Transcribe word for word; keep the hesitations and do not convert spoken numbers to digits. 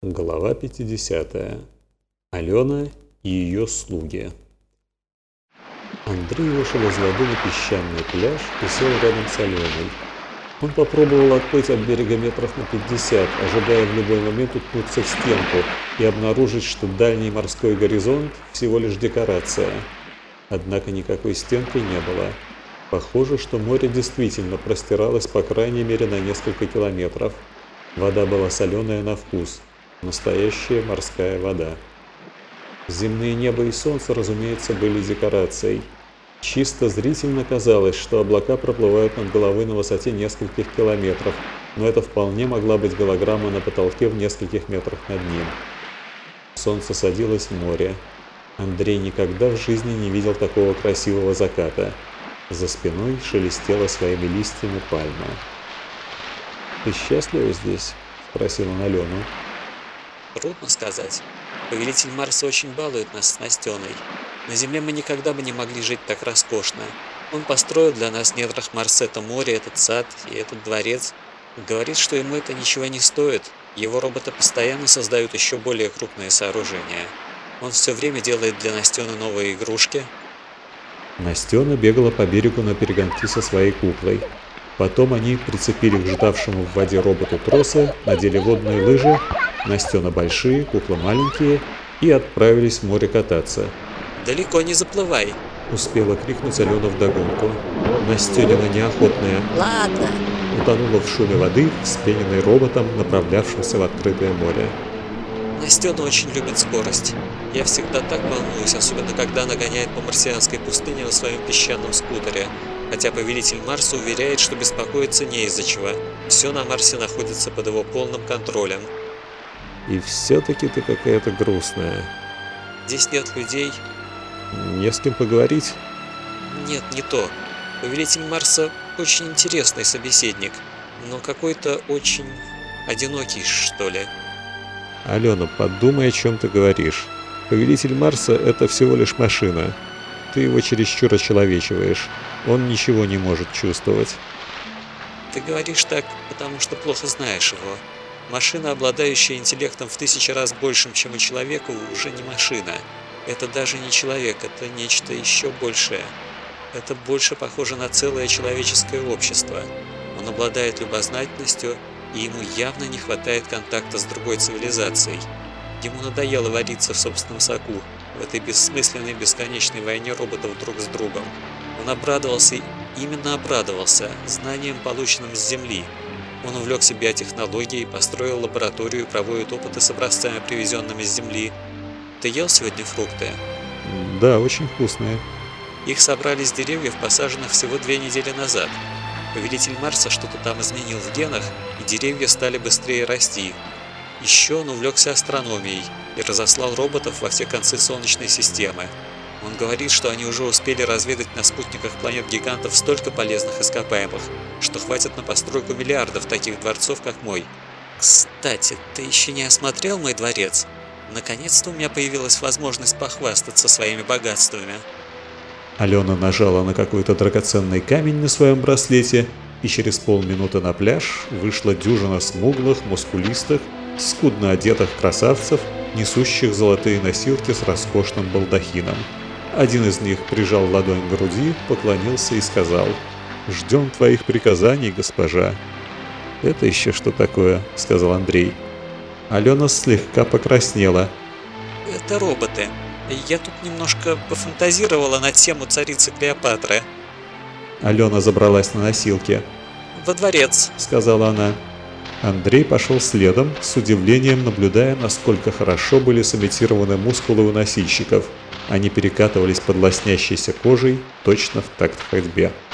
Глава пятидесятая. Алена и ее слуги. Андрей вышел из воды на песчаный пляж и сел рядом с Аленой. Он попробовал отплыть от берега метров на пятьдесят, ожидая в любой момент уткнуться в стенку и обнаружить, что дальний морской горизонт всего лишь декорация. Однако никакой стенки не было. Похоже, что море действительно простиралось по крайней мере на несколько километров. Вода была соленая на вкус. Настоящая морская вода. Земные небо и солнце, разумеется, были декорацией. Чисто зрительно казалось, что облака проплывают над головой на высоте нескольких километров, но это вполне могла быть голограмма на потолке в нескольких метрах над ним. Солнце садилось в море. Андрей никогда в жизни не видел такого красивого заката. За спиной шелестела своими листьями пальма. «Ты счастлива здесь?» – спросил он Алену. Трудно сказать. Повелитель Марса очень балует нас с Настеной. На Земле мы никогда бы не могли жить так роскошно. Он построил для нас в недрах Марса это море, этот сад и этот дворец. Говорит, что ему это ничего не стоит. Его роботы постоянно создают еще более крупные сооружения. Он все время делает для Настены новые игрушки. Настена бегала по берегу на перегонки со своей куклой. Потом они прицепили к ждавшему в воде роботу тросы, надели водные лыжи, Настена большие, кукла маленькие, и отправились в море кататься. «Далеко не заплывай!» — успела крикнуть Алена вдогонку. Настенина неохотная «Ладно!» утонула в шуме воды, вспененной роботом, направлявшимся в открытое море. Настена очень любит скорость. Я всегда так волнуюсь, особенно когда она гоняет по марсианской пустыне на своем песчаном скутере. Хотя повелитель Марса уверяет, что беспокоиться не из-за чего. Все на Марсе находится под его полным контролем. И все-таки ты какая-то грустная. Здесь нет людей. Не с кем поговорить? Нет, не то. Повелитель Марса очень интересный собеседник, но какой-то очень одинокий, что ли. Алена, подумай, о чем ты говоришь. Повелитель Марса — это всего лишь машина. Ты его чересчур очеловечиваешь. Он ничего не может чувствовать. Ты говоришь так, потому что плохо знаешь его. Машина, обладающая интеллектом в тысячи раз большим, чем у человека, уже не машина. Это даже не человек, это нечто еще большее. Это больше похоже на целое человеческое общество. Он обладает любознательностью, и ему явно не хватает контакта с другой цивилизацией. Ему надоело вариться в собственном соку, в этой бессмысленной бесконечной войне роботов друг с другом. Он обрадовался, именно обрадовался, знанием, полученным с Земли. Он увлекся биотехнологией, построил лабораторию и проводит опыты с образцами, привезенными с Земли. Ты ел сегодня фрукты? Да, очень вкусные. Их собрали с деревьев, посаженных всего две недели назад. Повелитель Марса что-то там изменил в генах, и деревья стали быстрее расти. Еще он увлекся астрономией и разослал роботов во все концы Солнечной системы. Он говорит, что они уже успели разведать на спутниках планет-гигантов столько полезных ископаемых, что хватит на постройку миллиардов таких дворцов, как мой. Кстати, ты еще не осмотрел мой дворец? Наконец-то у меня появилась возможность похвастаться своими богатствами. Алена нажала на какой-то драгоценный камень на своем браслете, и через полминуты на пляж вышла дюжина смуглых, мускулистых, скудно одетых красавцев, несущих золотые носилки с роскошным балдахином. Один из них прижал ладонь к груди, поклонился и сказал: «Ждем твоих приказаний, госпожа». «Это еще что такое?» — сказал Андрей. Алена слегка покраснела. «Это роботы. Я тут немножко пофантазировала на тему царицы Клеопатры». Алена забралась на носилки. «Во дворец», — сказала она. Андрей пошел следом, с удивлением наблюдая, насколько хорошо были сымитированы мускулы у носильщиков. Они перекатывались под лоснящейся кожей точно в такт ходьбе.